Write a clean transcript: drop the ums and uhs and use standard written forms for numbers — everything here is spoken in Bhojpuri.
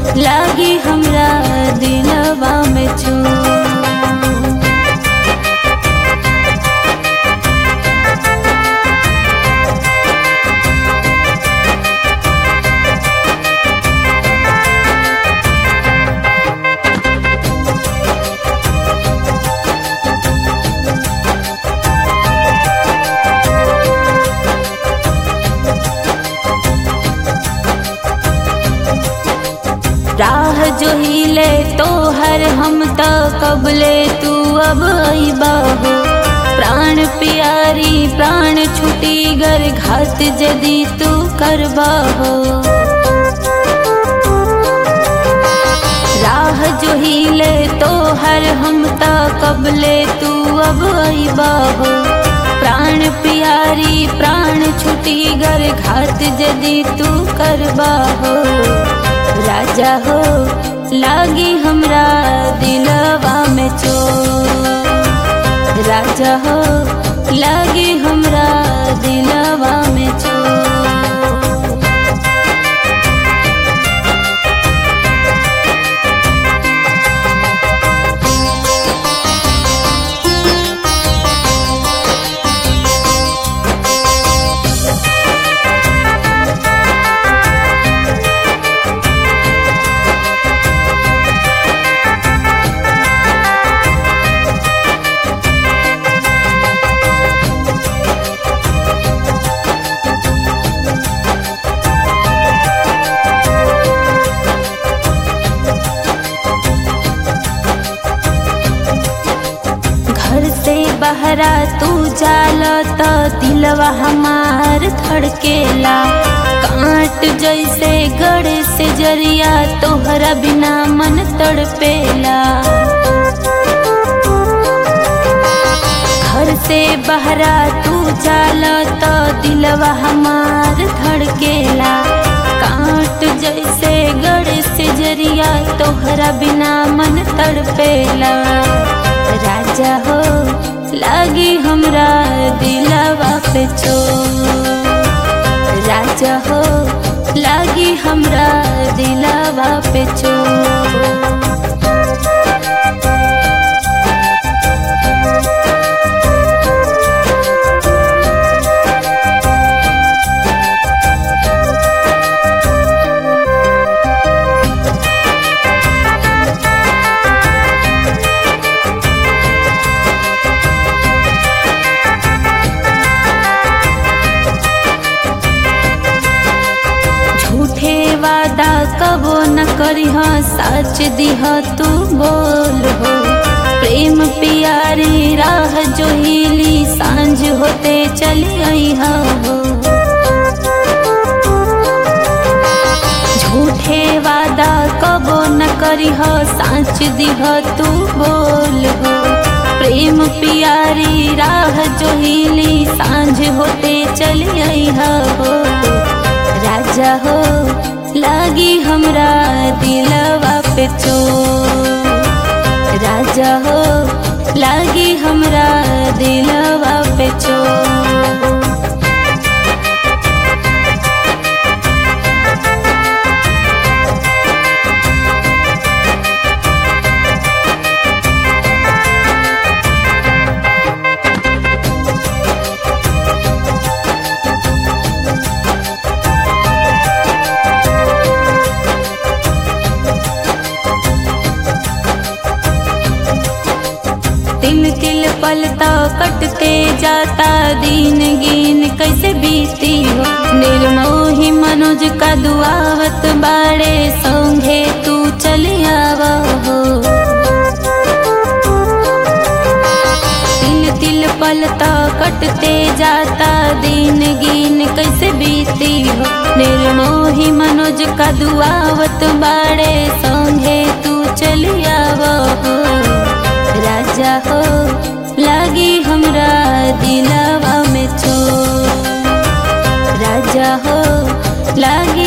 लागी हमरा दिलवा में चोट। राह जो हिले तो हर हम त कबले तू अब अइबा हो। प्राण प्यारी प्राण छुटी गर घात जदी तू करबा हो। राह जो हिले तो हर हम त कबले तू अब अइबा हो। प्राण प्यारी प्राण छुटी गर घात जदी तू करबा हो। राजा हो लागी हमरा दिलवा में चोट। राजा हो लागी हमरा दिलवा में चोट। बहरा तू जाला त दिलवा हमार धड़केला। कांट जैसे गड़े से जरिया तोहरा बिना मन तड़पेला। घर से बहरा तू जाला त दिलवा हमार धड़केला। कांट जैसे गड़े से जरिया तोहरा बिना मन तड़पेला। राजा हो लागी हमरा दिलवा पे चोट। राजा हो लागी हमरा दिलवा पे चोट। वादा कबो न करिह सच दिह तू बोल हो। प्रेम प्यारी राह जो हिली सांझ होते चली अइहा हो। झूठे वादा कबो न करिह सच दिह तू बोल हो। प्रेम प्यारी राह जो हिली सांझ होते चली अइहा हो। राजा हो लागी हमरा दिलवा पे चोट। राजा हो लागी हमरा दिलवा पे चोट। तिल तिल पलता कटते जाता दिन गिन कैसे बीती हो। निर्मोही मनोज का दुआवत बाड़े संगे तू चली आवा हो। तिल तिल पलता कटते जाता दिन गिन कैसे बीती हो। निर्मोही मनोज का दुआवत बाड़े संगे तू चली आवा हो। राजा हो लागी हमरा दिलवा में चोट। राजा हो लागी